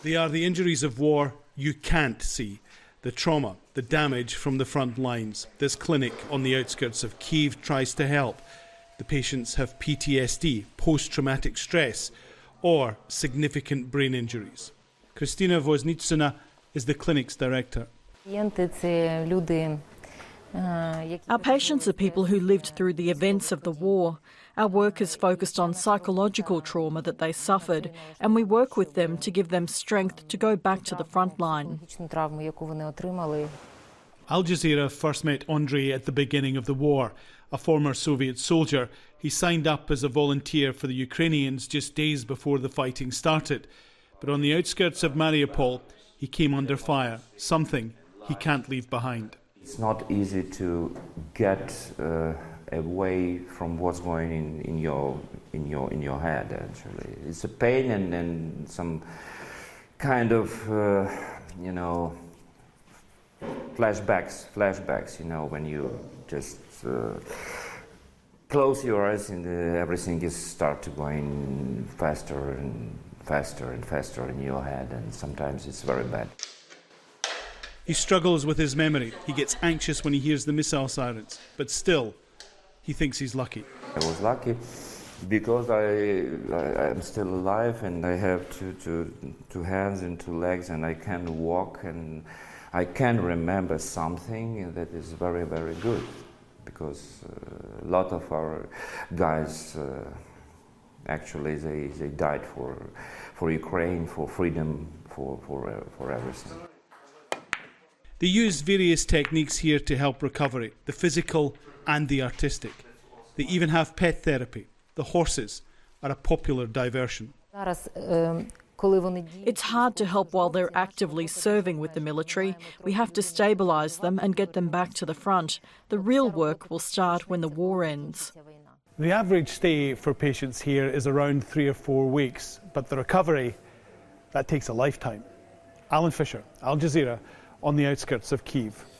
They are the injuries of war you can't see, the trauma, the damage from the front lines. This clinic on the outskirts of Kyiv tries to help. The patients have PTSD, post-traumatic stress, or significant brain injuries. Kristina Voznitsina is the clinic's director. Our patients are people who lived through the events of the war. Our work is focused on psychological trauma that they suffered, and we work with them to give them strength to go back to the front line. Al Jazeera first met Andrei at the beginning of the war. A former Soviet soldier, he signed up as a volunteer for the Ukrainians just days before the fighting started. But on the outskirts of Mariupol, he came under fire, something he can't leave behind. It's not easy to get away from what's going in your head. Actually, it's a pain and then some kind of flashbacks. You know, when you just close your eyes and everything is start to going faster and faster and faster in your head, and sometimes it's very bad. He struggles with his memory. He gets anxious when he hears the missile sirens. But still, he thinks he's lucky. I was lucky because I'm still alive and I have two hands and two legs and I can walk and I can remember something that is very, very good. Because a lot of our guys, actually, they died for Ukraine, for freedom, for everything. They use various techniques here to help recovery, the physical and the artistic. They even have pet therapy. The horses are a popular diversion. It's hard to help while they're actively serving with the military. We have to stabilise them and get them back to the front. The real work will start when the war ends. The average stay for patients here is around 3 or 4 weeks, but the recovery, that takes a lifetime. Alan Fisher, Al Jazeera, on the outskirts of Kyiv.